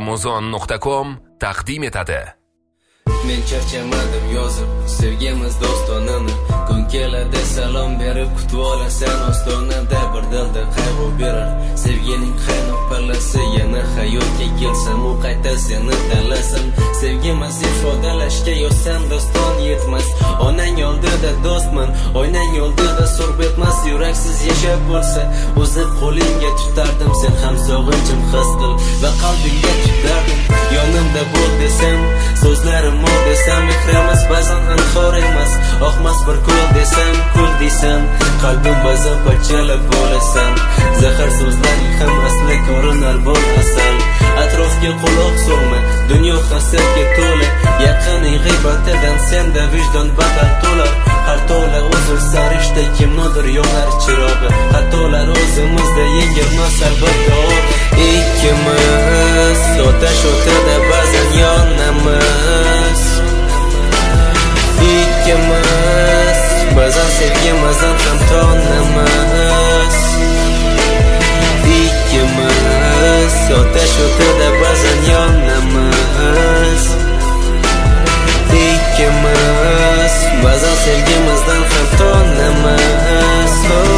Amazon.com taqdim etadi. Men charchamadim yozib, sevgimiz dostonini. Kun keladi salom berib kutib olasan ostonada. Bir dilda qayg'u berar sevgining qaynoq pallasi. Yana hayotga kelsam u qayta seni tanlasin. Sevgimiz ifodalashga yozsam doston yetmas. Onang oldida do'stman, oynang oldida so'rb etmas. Yuraksiz yashab bo'lsa o'zib qo'lingga tutardim. Sen ham sog'inchim his qil va qalbingga tutardim. Yonimda bo'l desam, so'zlarim mo'l desam, mehrimiz ba'zan anhor emas, oqmas bir ko'l desam, ko'l desam, qalbim ba'zan parchalab bo'lasan. Zahar so'zlaring ham asli ko'rinar bol asal. Atrofga quloq solma, dunyo hasadga to'la. Yaqinning g'ibatidan senda vijdon badal to'lar. Har to'la uzr sarishda kimnodir yonar chirog'i. Xatolar o'zimizda yengilmas albatta. Ikkimiz otash o'tida ba'zan yonamiz. Ikkimiz ba'zan sevgimizdan ham tonamiz. Ikkimiz otash o'tida ba'zan yonamiz. Ikkimiz ba'zan sevgimizdan ham tonamiz.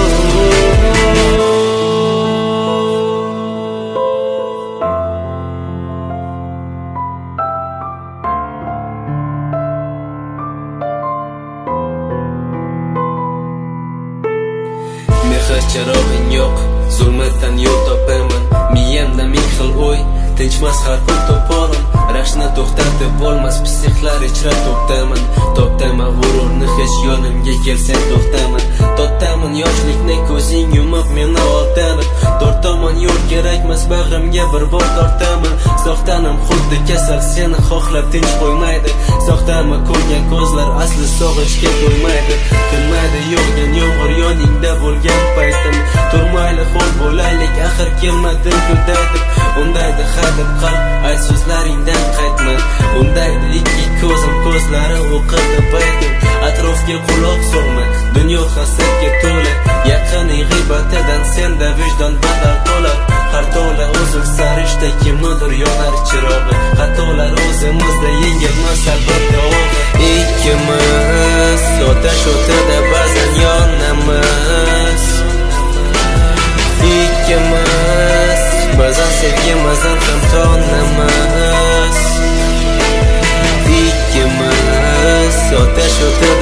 Mehr charog'ing yo'q, zulmatdan yo'l topaman. Miyamda ming xil o'y, tinchmas har kun to'polon. Rashni to'xtatib bo'lmas, psixlar ichra to'xtaman. To'xtaman g'ururni hech yonimga kelsan to'xtaman. To'xtaman yoshlikni ko'zing yumib meni oltanib. To'rtomon yo'l kerakmas, bag'rimga bir bor tortaman. Soxtanim xuddi kasal, seni xohlab tinch qo'ymaydi. Soxtami ko'rgan ko'zlar asli sog'ishga to'ymaydi. Tilmaydi yog'gan yomg'ir yoningda bo'lgan paytim. Turmayli xo'l bo'laylik, axir kelmading kudaydi. Undaydi hadib qalb, ayt so'zlaringdan qaytma. Undaydi ikki ko'zim ko'zlari o'qidi baytim. Atrofga quloq solma, dunyo hasadga to'la. Yaqinning g'ibatidan senda vijdon badal to'lar. Har to'la uzr sarishda kimnodir yonar chirog'i. Xatolar o'zimizda yengilmas albatta. Ikkimiz otash o'tida ba'zan yonamiz. Ikkimiz ba'zan sevgimizdan ham tonamiz. Ikkimiz otash o'tida